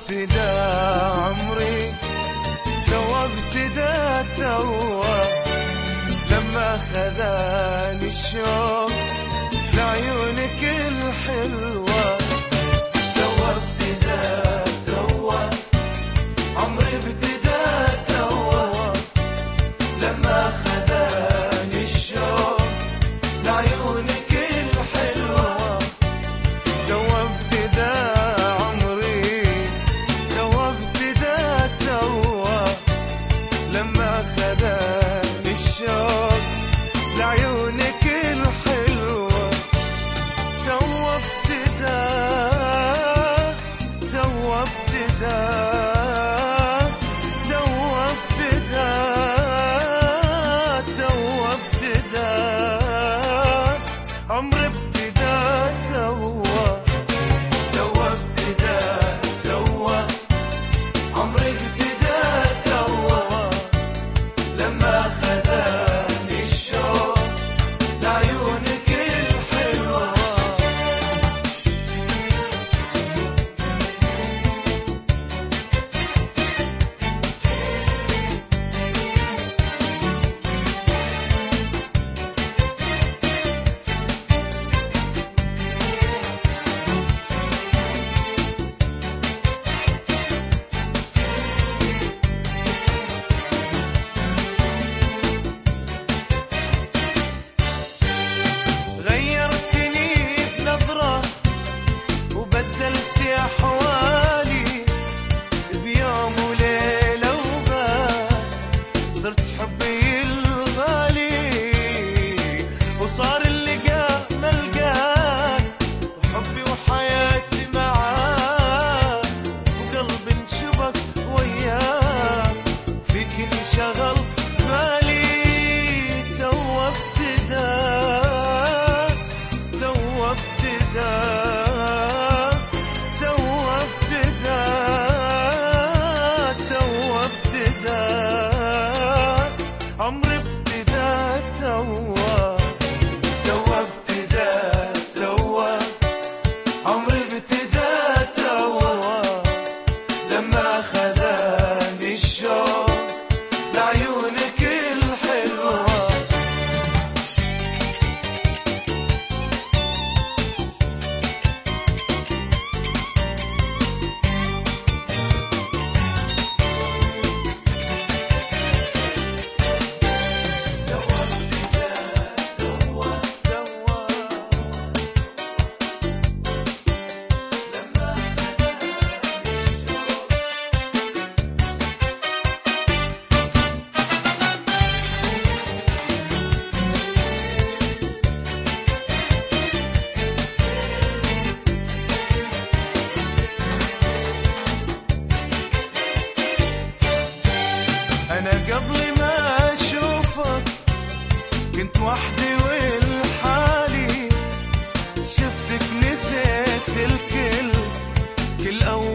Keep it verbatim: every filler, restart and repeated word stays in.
ابتدى عمري، توا ابتدى توا لما خذاني الشوق لعيونك الحلوة. توا ابتدى توا عمري ابتدى توا لما خذاني الشوق لعيونك الحلوة. توا ابتدى عمري، توا ابتدى توا لما خذاني الشوق لعيونك الحلوة. توا ابتدى توا ابتدى توا ابتدى توا ابتدى عمري ابتدى توا. توا ابتدى توا عمري ابتدى توا لما خذاني الشوق لعيونك الحلوة. غيرتني بنظرة وبدلت أحوالي بيوم وليلة وبس، صرت حبي الغالي وصار اللقاء ملقاك وحبي وحياتي معاك وقلبي انشبك وياك فيك انشغل بالي. توا ابتدى توا ابتدى توا ابتدى توا ابتدى عمري ابتدى توا. توا ابتدى توا عمري ابتدى توا لما خذاني الشوق لعيونك الحلوة. أنا قبل ما أشوفك كنت وحدي والحالي، شفتك نسيت الكل كل أول